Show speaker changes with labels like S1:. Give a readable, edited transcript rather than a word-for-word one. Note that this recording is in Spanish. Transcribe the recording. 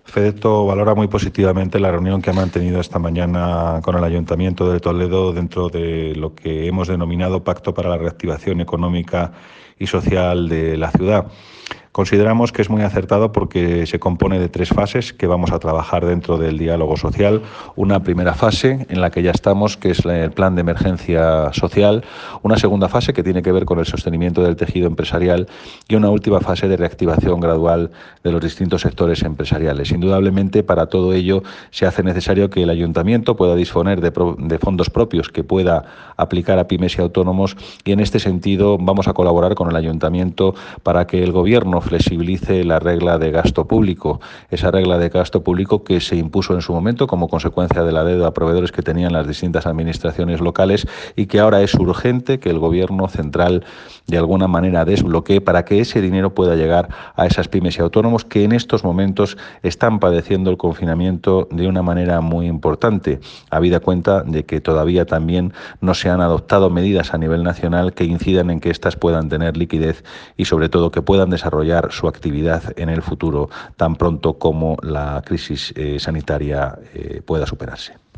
S1: Fedetto valora muy positivamente la reunión que ha mantenido esta mañana con el Ayuntamiento de Toledo dentro de lo que hemos denominado Pacto para la Reactivación Económica y Social de la ciudad. Consideramos que es muy acertado porque se compone de 3 fases que vamos a trabajar dentro del diálogo social. Una primera fase en la que ya estamos, que es el plan de emergencia social. Una segunda fase que tiene que ver con el sostenimiento del tejido empresarial y una última fase de reactivación gradual de los distintos sectores empresariales. Indudablemente, para todo ello se hace necesario que el Ayuntamiento pueda disponer de fondos propios que pueda aplicar a pymes y autónomos, y en este sentido vamos a colaborar con el Ayuntamiento para que el Gobierno flexibilice la regla de gasto público, esa regla de gasto público que se impuso en su momento como consecuencia de la deuda a proveedores que tenían las distintas administraciones locales y que ahora es urgente que el Gobierno central de alguna manera desbloquee para que ese dinero pueda llegar a esas pymes y autónomos que en estos momentos están padeciendo el confinamiento de una manera muy importante, habida cuenta de que todavía también no se han adoptado medidas a nivel nacional que incidan en que éstas puedan tener liquidez y sobre todo que puedan desarrollar su actividad en el futuro tan pronto como la crisis sanitaria pueda superarse.